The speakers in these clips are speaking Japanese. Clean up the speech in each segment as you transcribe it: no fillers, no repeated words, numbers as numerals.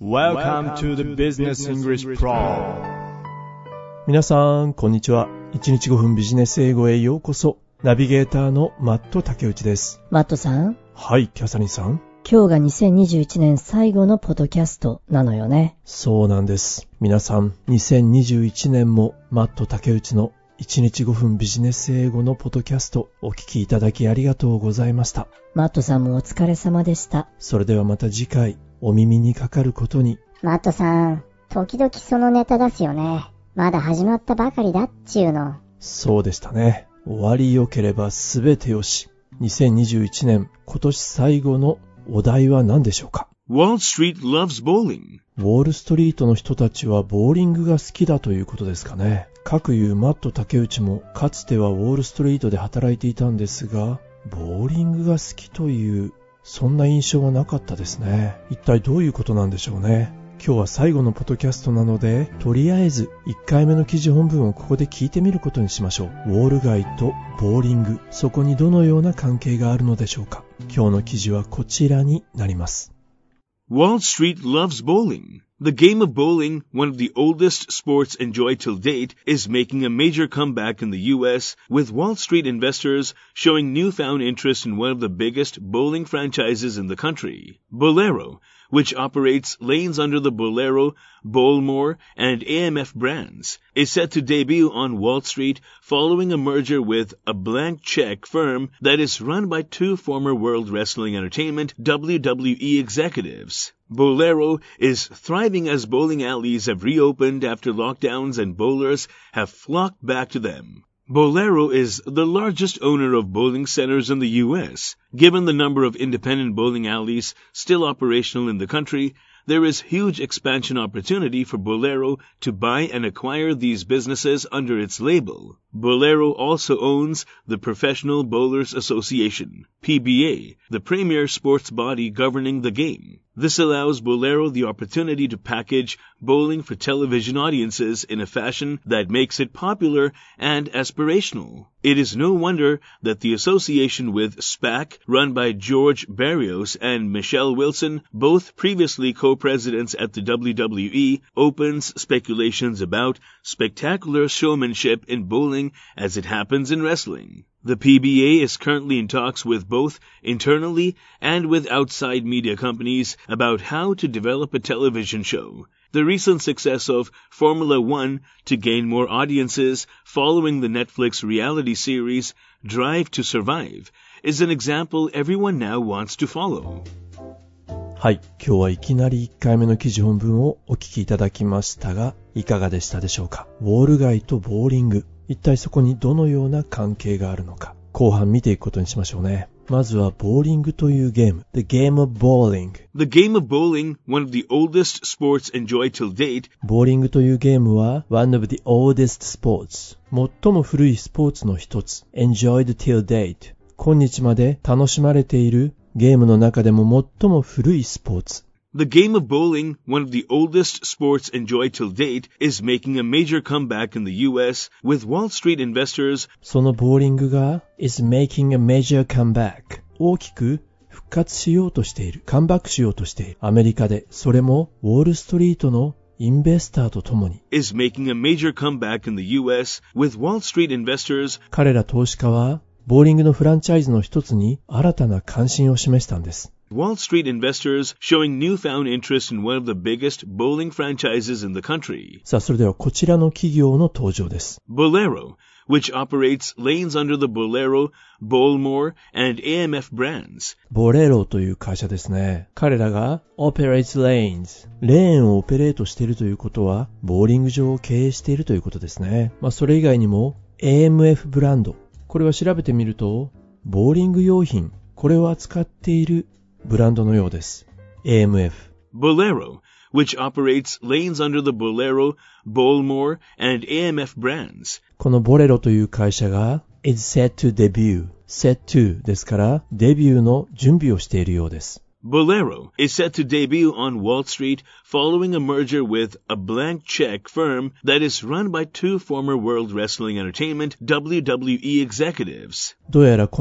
Welcome to the Business English Pro。 皆さん、こんにちは。1日5分ビジネス英語へようこそ。ナビゲーターのマット竹内です。 マットさん。 はい、キャサリンさん。 今日が2021年最後のポッドキャストなのよね。 そうなんです。皆さん、2021年もマット竹内の1日5分ビジネス英語のポッドキャストお聞きいただきありがとうございました。 マットさんもお疲れ様でした。 それではまた次回お耳にかかることに。 マットさん、時々そのネタ出すよね。まだ始まったばかりだっちゅうの。 そうでしたね。終わりよければすべてよし。2021年今年最後のお題は何でしょうか。 Wall Street loves bowling。 ウォールストリートの人たちはボーリングが好きだということですかね。各いうマット竹内もかつてはウォールストリートで働いていたんですが、ボーリングが好きというそんな印象はなかったですね。一体どういうことなんでしょうね。今日は最後のポッドキャストなので、とりあえず1回目の記事本文をここで聞いてみることにしましょう。ウォール街とボーリング、そこにどのような関係があるのでしょうか。今日の記事はこちらになります。 Wall Street loves bowling. The game of bowling, one of the oldest sports enjoyed till date, is making a major comeback in the U.S., with Wall Street investors showing newfound interest in one of the biggest bowling franchises in the country. Bowlero, which operates lanes under the Bowlero, Bowlmore, and AMF brands, is set to debut on Wall Street following a merger with a blank check firm that is run by two former World Wrestling Entertainment WWE executives. Bowlero is thriving as bowling alleys have reopened after lockdowns and bowlers have flocked back to them. Bowlero is the largest owner of bowling centers in the U.S. Given the number of independent bowling alleys still operational in the country, there is huge expansion opportunity for Bowlero to buy and acquire these businesses under its label. Bowlero also owns the Professional Bowlers Association, PBA, the premier sports body governing the game. This allows Bowlero the opportunity to package bowling for television audiences in a fashion that makes it popular and aspirational. It is no wonder that the association with SPAC, run by George Barrios and Michelle Wilson, both previously co-presidents at the WWE, opens speculations about spectacular showmanship in bowling as it happens in wrestling. The PBA is currently in talks with both internally and with outside media companies about how to develop a television show. The recent success of Formula One to gain more audiences following the Netflix reality series Drive to Survive is an example everyone now wants to follow. はい、今日はいきなり1回目の記事本文をお聞きいただきましたが、いかがでしたでしょうか。ウォール街とボーリング、一体そこにどのような関係があるのか、後半見ていくことにしましょうね。まずはボーリングというゲーム。The game of bowling. The game of bowling, one of the oldest sports enjoyed till date. ボーリングというゲームは one of the oldest sports. 最も古いスポーツの一つ。Enjoyed till date. 今日まで楽しまれているゲームの中でも最も古いスポーツ。 The game of bowling, one of the oldest sports enjoyed till date, is making a major comeback in the U.S., with Wall Street investors. そのボーリングが is making a major comeback. 大きく復活しようとしている、カムバックしようとしているアメリカで、それもウォールストリートのインベスターとともに is making a major comeback in the U.S., with Wall Street investors. 彼ら投資家はボーリングのフランチャイズの一つに新たな関心を示したんです。 Wall Street investors showing newfound interest in one of the biggest bowling franchises in the country. さあ、それではこちらの企業の登場です。 Bowlero, which operates lanes under the Bowlero, Bowlmore, and AMF brands. ボレロという会社ですね。彼らが operates lanes。レーンをオペレートしているということは、ボーリング場を経営しているということですね。それ以外にも AMF ブランド。これは調べてみると、ボーリング用品、これを扱っているブランドのようです。AMF。 Bowlero, which operates lanes under the Bowlero, Bowlmore, and AMF brands. このボレロという会社が is set to debut。set to ですから、デビューの準備をしているようです。 Bowlero is set to debut on Wall Street following a merger with a blank check firm that is run by two former World Wrestling Entertainment WWE executives. どうやらこの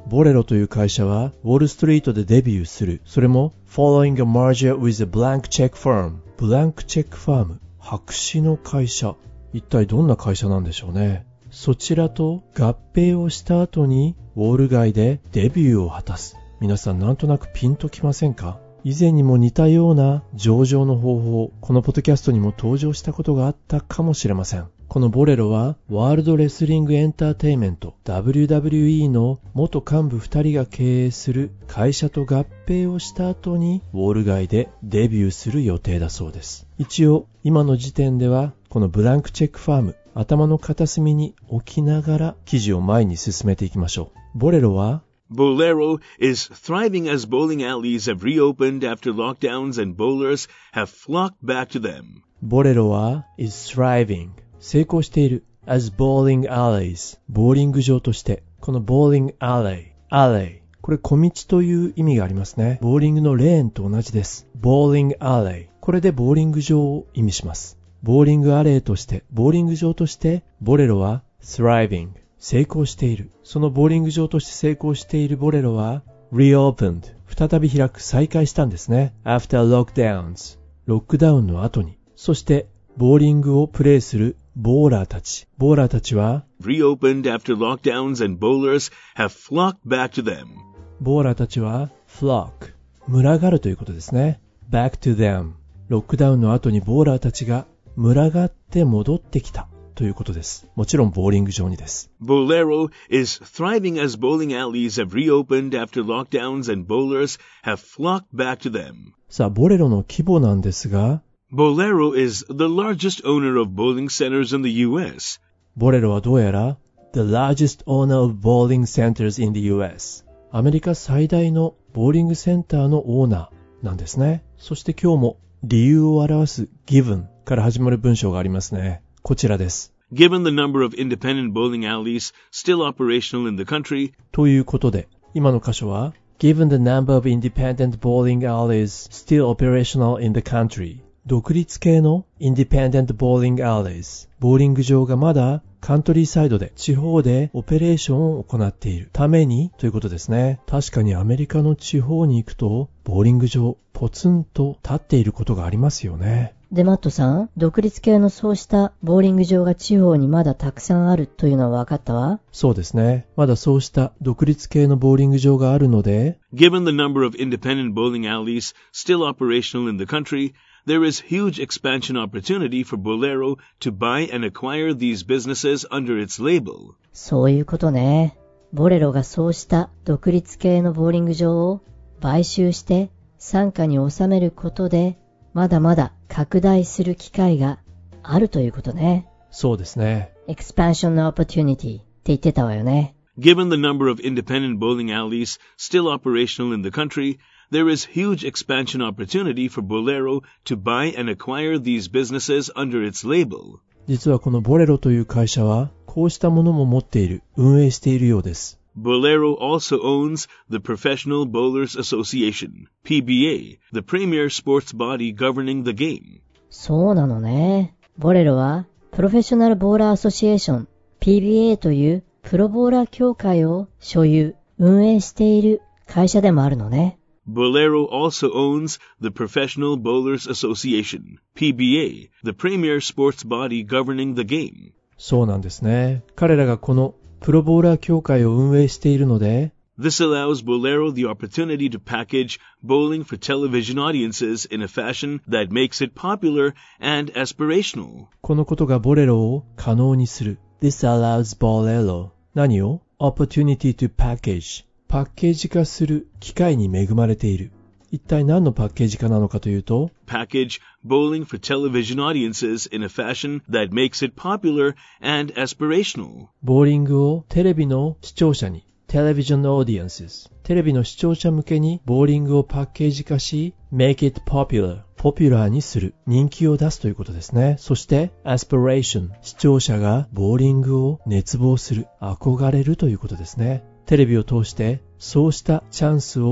ボレロという会社はウォールストリートでデビューする。それも Following a merger with a blank check firm。ブランクチェックファーム。白紙の会社。一体どんな会社なんでしょうね。そちらと合併をした後にウォール街でデビューを果たす。皆さんなんとなくピンときませんか？以前にも似たような上場の方法、このポッドキャストにも登場したことがあったかもしれません。このボレロはワールドレスリングエンターテイメント WWE の元幹部2人が経営する会社と合併をした後にウォール街でデビューする予定だそうです。一応今の時点ではこのブランクチェックファーム、頭の片隅に置きながら記事を前に進めていきましょう。ボレロは Bolero is thriving as bowling alleys have reopened after lockdowns and bowlers have flocked back to them. ボレロは is thriving 成功している as bowling alleys ボーリング場として。この bowling alley これ小道という意味がありますね。ボーリングのレーンと同じです。bowling alley これでボーリング場を意味します。ボーリングアレイとしてボーリング場としてボレロは thriving成功している。そのボーリング場として成功しているボレロは reopened 再び開く、再開したんですね。after lockdowns ロックダウンの後に。そしてボーリングをプレイするボーラーたち。ボーラーたちは reopened after lockdowns and bowlers have flocked back to them. ボーラーたちは flock 群がるということですね。back to them ロックダウンの後にボーラーたちが群がって戻ってきたということです。もちろんボーリング場にです。 Bolero is thriving as bowling alleys have reopened after lockdowns and bowlers have flocked back to them. さあ、ボレロの規模なんですが、 Bolero is the largest owner of bowling centers in the U.S. ボレロはどうやら The largest owner of bowling centers in the U.S. アメリカ最大のボーリングセンターのオーナーなんですね。そして今日も理由を表す given から始まる文章がありますね。こちらです。 Given the number of independent bowling alleys still operational in the country, ということで、今の箇所は Given the number of independent bowling alleys still operational in the country 独立系の independent bowling alleys ボーリング場がまだカントリーサイドで地方でオペレーションを行っているためにということですね。確かにアメリカの地方に行くとボーリング場ポツンと立っていることがありますよね。 で、マットさん、独立系のそうしたボーリング場が地方にまだたくさんあるというのは分かったわ。 そうですね。まだそうした独立系のボーリング場があるので、 given the number of independent bowling alleys still operational in the country, there is huge expansion opportunity for Bolero to buy and acquire these businesses under its label. そういうことね。ボレロがそうした独立系のボーリング場を買収して傘下に収めることで、まだまだ拡大する機会があるということね。 そうですね。 Expansion opportunity って言ってたわよね。 Given the number of independent bowling alleys still operational in the country, there is huge expansion opportunity for Bolero to buy and acquire these businesses under its label. 実はこのボレロという会社はこうしたものも持っている、運営しているようです。 Bolero also owns the Professional Bowlers Association, PBA, the premier sports body governing the game. そうなのね。ボレロはプロフェッショナルボーラーアソシエーション PBA というプロボーラー協会を所有、運営している会社でもあるのね。 Bolero also owns the Professional Bowlers Association, PBA, the premier sports body governing the game. そうなんですね。彼らがこのプロボーラー協会を運営しているので、 This allows Bolero the opportunity to package bowling for television audiences in a fashion that makes it popular and aspirational. このことがボレロを可能にする。This allows Bolero 何を opportunity to package パッケージ化する機会に恵まれている。一体何のパッケージ化なのかというと、 package bowling for television audiences in a fashion that makes it popular and aspirational. ボーリングをテレビの視聴者に、television audiences、テレビの視聴者向けにボーリングをパッケージ化し、make it popular、ポピュラーにする、人気を出すということですね。そして、aspiration、視聴者がボーリングを熱望する、憧れるということですね。テレビを通して、そうしたチャンスを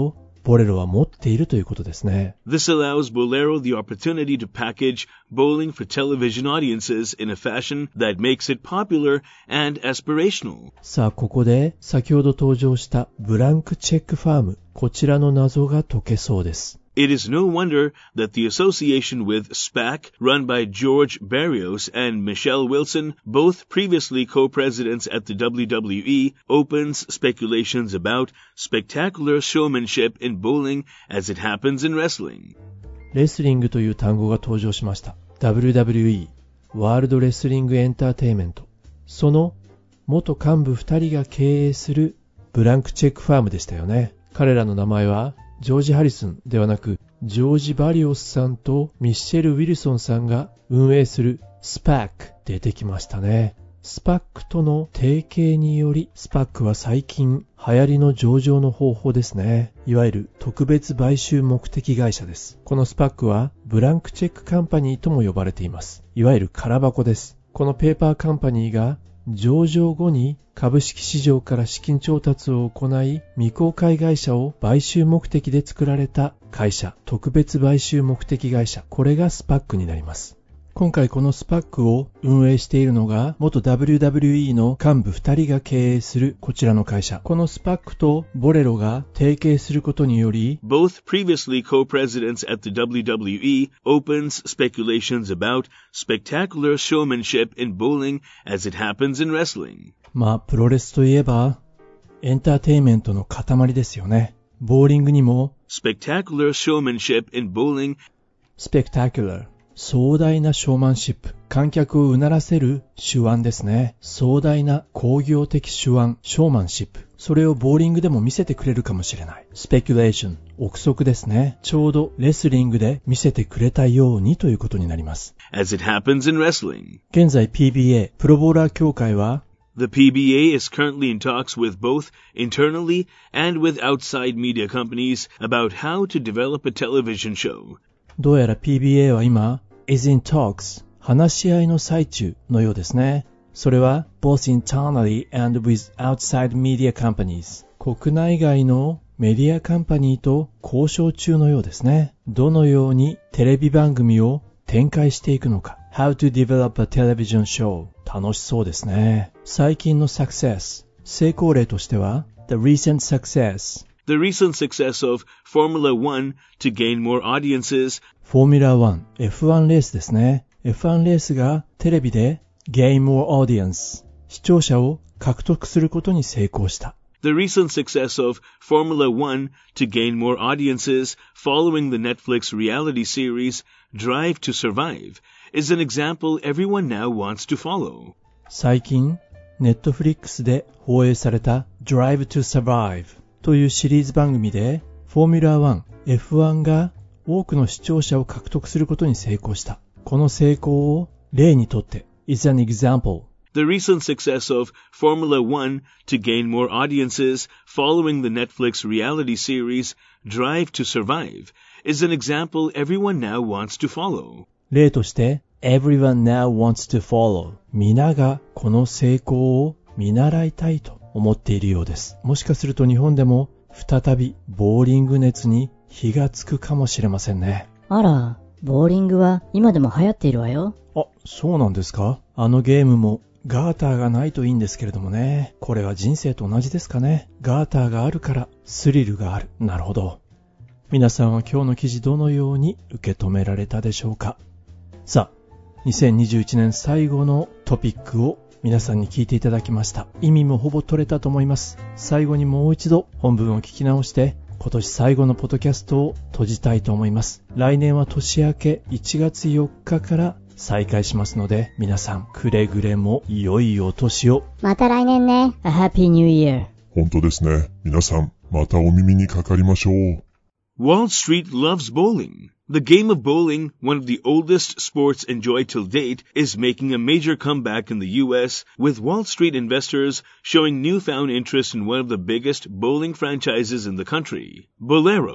ボレロは持っているということですね。 This allows Bolero the opportunity to package bowling for television audiences in a fashion that makes it popular and aspirational. さあ、ここで先ほど登場したブランクチェックファーム、こちらの謎が解けそうです。 It is no wonder that the association with SPAC, run by George Barrios and Michelle Wilson, both previously co-presidents at the WWE, opens speculations about spectacular showmanship in bowling as it happens in wrestling. レスリングという単語が登場しました。WWE、ワールドレスリングエンターテイメント。その元幹部2人が経営するブランクチェックファームでしたよね。彼らの名前はジョージ・ハリスンではなく、ジョージ・バリオスさんとミッシェル・ウィルソンさんが運営するスパック出てきましたね。スパックとの提携により、スパックは最近流行りの上場の方法ですね。いわゆる特別買収目的会社です。このスパックはブランクチェックカンパニーとも呼ばれています。いわゆる空箱です。このペーパーカンパニーが上場後に株式市場から資金調達を行い、未公開会社を買収目的で作られた会社、特別買収目的会社、これがスパックになります。今回このスパックを運営しているのが元 WWE の幹部2人が経営するこちらの会社。このスパックとボレロが提携することにより、 Both previously co-presidents at the WWE opens speculations about spectacular showmanship in bowling as it happens in wrestling. プロレスといえばエンターテインメントの塊ですよね。ボーリングにも Spectacular showmanship in bowling. Spectacular、壮大なショーマンシップ、観客をうならせる手腕ですね。壮大な工業的手腕、ショーマンシップ。それをボーリングでも見せてくれるかもしれない。スペキュレーション、憶測ですね。ちょうどレスリングで見せてくれたようにということになります。 As it happens in wrestling. 現在 PBA、プロボーラー協会は The PBA is currently in talks with both internally and with outside media companies about how to develop a television show. どうやら PBA は今is in talks 話し合いの最中のようですね。それは both internally and with outside media companies 国内外のメディアカンパニーと交渉中のようですね。どのようにテレビ番組を展開していくのか How to develop a television show 楽しそうですね。最近の success 成功例としては The recent success The recent success of Formula One to gain more audiences. フォーミュラー1、F1 レースですね。F1 レースがテレビで gain more audience 視聴者を獲得することに成功した。 The recent success of Formula One to gain more audiences following the Netflix reality series Drive to Survive is an example everyone now wants to follow. 最近、Netflix で放映された Drive to Survive というシリーズ番組でフォーミュラー1、F1 が多くの視聴者を獲得することに成功した。この成功を例にとって is an example. The recent success of Formula One to gain more audiences following the Netflix reality series Drive to Survive is an example everyone now wants to follow. 例として Everyone now wants to follow 皆がこの成功を見習いたいと思っているようです。もしかすると日本でも再びボーリング熱に火がつくかもしれませんね。 あら、ボーリングは今でも流行っているわよ。 あ、そうなんですか。あのゲームもガーターがないといいんですけれどもね。これは人生と同じですかね。ガーターがあるからスリルがある。なるほど。皆さんは今日の記事どのように受け止められたでしょうか。さあ、2021年最後のトピックを皆さんに聞いていただきました。意味もほぼ取れたと思います。最後にもう一度本文を聞き直して今年最後のポッドキャストを閉じたいと思います。来年は年明け1月4日から再開しますので、皆さんくれぐれも良いお年を。 また来年ね。 A Happy New Year。 本当ですね。皆さんまたお耳にかかりましょう。 Wall Street loves bowling. The game of bowling, one of the oldest sports enjoyed till date, is making a major comeback in the U.S., with Wall Street investors showing newfound interest in one of the biggest bowling franchises in the country. Bolero,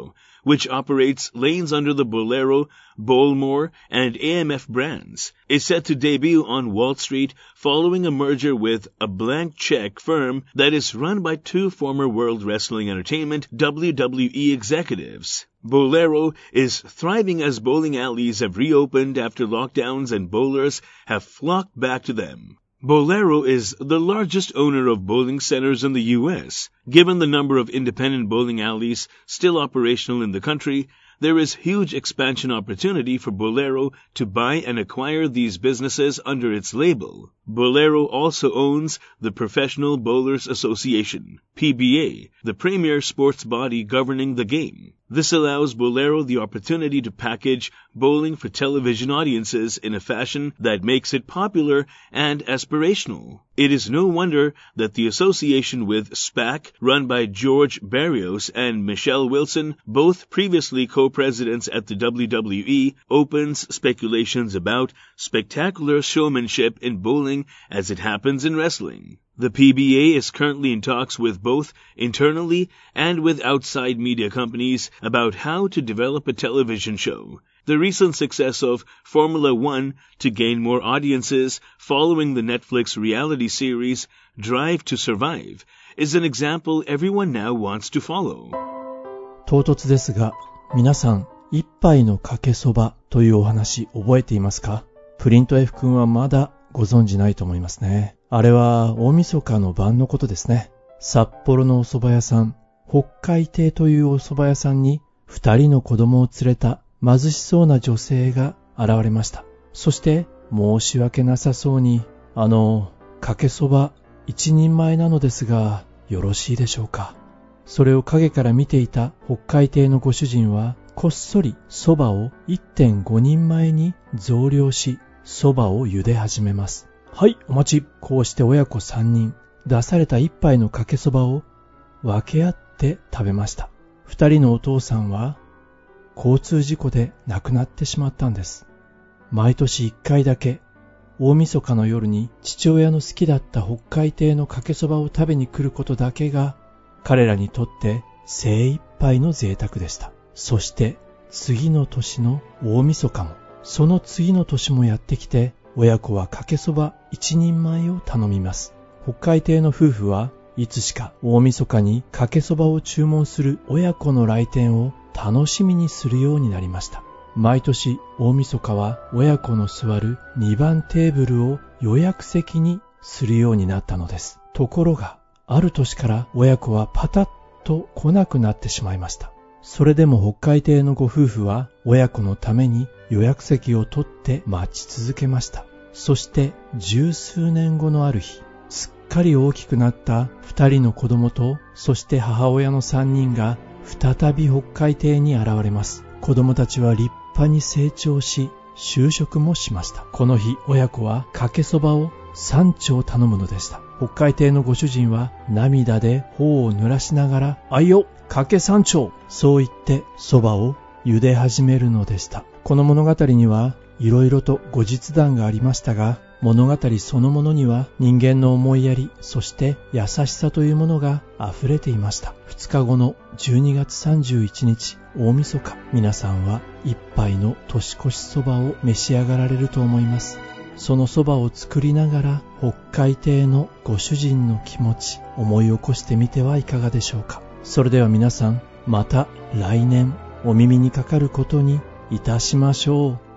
which operates lanes under the Bolero, Bowlmore, and AMF brands, is set to debut on Wall Street following a merger with a blank check firm that is run by two former World Wrestling Entertainment WWE executives. Bolero is thriving as bowling alleys have reopened after lockdowns and bowlers have flocked back to them. Bolero is the largest owner of bowling centers in the U.S. Given the number of independent bowling alleys still operational in the country, there is huge expansion opportunity for Bolero to buy and acquire these businesses under its label. Bolero also owns the Professional Bowlers Association, PBA, the premier sports body governing the game. This allows Bolero the opportunity to package bowling for television audiences in a fashion that makes it popular and aspirational. It is no wonder that the association with SPAC, run by George Barrios and Michelle Wilson, both previously co-presidents at the WWE, opens speculations about spectacular showmanship in bowling as it happens in wrestling. The PBA is currently in talks with both internally and with outside media companies about how to develop a television show. The recent success of Formula One to gain more audiences following the Netflix reality series Drive to Survive is an example everyone now wants to follow. 唐突ですが、皆さん、一杯のかけそばというお話覚えていますか？プリント F 君はまだご存じないと思いますね。あれは大晦日の晩のことですね。札幌のお蕎麦屋さん、北海亭というお蕎麦屋さんに2人の子供を連れた貧しそうな女性が現れました。そして申し訳なさそうに、かけそば一人前なのですがよろしいでしょうか。それを影から見ていた北海亭のご主人はこっそり蕎麦を 1.5 人前に増量し、蕎麦を茹で始めます。はい、お待ち。こうして親子3人、出された一杯のかけそばを分け合って食べました。2人のお父さんは交通事故で亡くなってしまったんです。毎年1回だけ、大晦日の夜に父親の好きだった北海亭のかけそばを食べに来ることだけが、彼らにとって精一杯の贅沢でした。そして次の年の大晦日も、その次の年もやってきて、親子はかけそば一人前を頼みます。北海亭の夫婦はいつしか大晦日にかけそばを注文する親子の来店を楽しみにするようになりました。毎年大晦日は親子の座る2番テーブルを予約席にするようになったのです。ところが、ある年から親子はパタッと来なくなってしまいました。それでも北海亭のご夫婦は親子のために予約席を取って待ち続けました。そして十数年後のある日、すっかり大きくなった2人の子供と、そして母親の3人が再び北海亭に現れます。子供たちは立派に成長し、就職もしました。この日、親子はかけそばを3丁頼むのでした。北海亭のご主人は涙で頬を濡らしながら、あいよ、かけ3丁、そう言ってそばを茹で始めるのでした。この物語にはいろいろと後日談がありましたが、物語そのものには人間の思いやり、そして優しさというものが溢れていました。2日後の12月31日大晦日、皆さんは一杯の年越しそばを召し上がられると思います。そのそばを作りながら北海亭のご主人の気持ち、思い起こしてみてはいかがでしょうか。それでは皆さん、また来年お耳にかかることにいたしましょう。